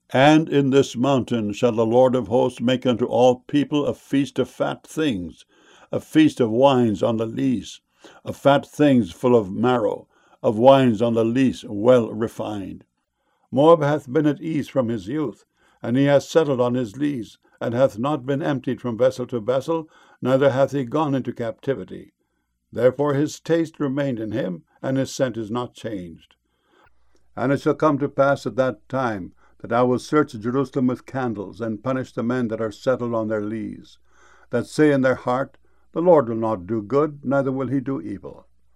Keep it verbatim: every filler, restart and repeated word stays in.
And in this mountain shall the Lord of hosts make unto all people a feast of fat things, a feast of wines on the lees, of fat things full of marrow, of wines on the lees well refined. Moab hath been at ease from his youth, and he hath settled on his lees, and hath not been emptied from vessel to vessel, neither hath he gone into captivity. Therefore his taste remained in him, and his scent is not changed. And it shall come to pass at that time, that I will search Jerusalem with candles, and punish the men that are settled on their lees, that say in their heart, The Lord will not do good, neither will he do evil.